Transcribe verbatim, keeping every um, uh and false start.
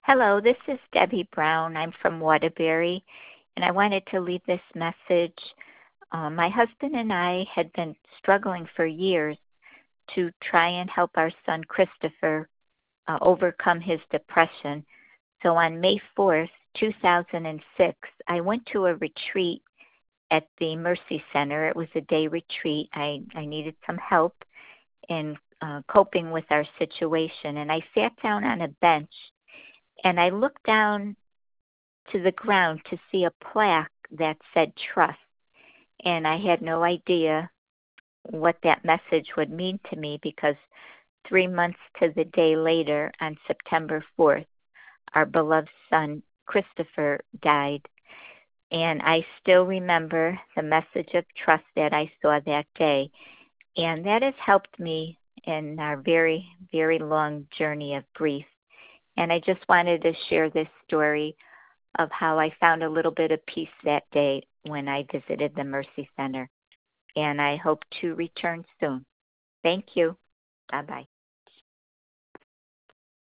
Hello, this is Debbie Brown. I'm from Waterbury, and I wanted to leave this message. Uh, my husband and I had been struggling for years to try and help our son Christopher uh, overcome his depression. So on May fourth, two thousand six, I went to a retreat at the Mercy Center. It was a day retreat. I, I needed some help in uh, coping with our situation, and I sat down on a bench and I looked down to the ground to see a plaque that said trust. And I had no idea what that message would mean to me because three months to the day later, on September fourth, our beloved son Christopher died. And I still remember the message of trust that I saw that day. And that has helped me in our very, very long journey of grief. And I just wanted to share this story of how I found a little bit of peace that day when I visited the Mercy Center. And I hope to return soon. Thank you. Bye-bye.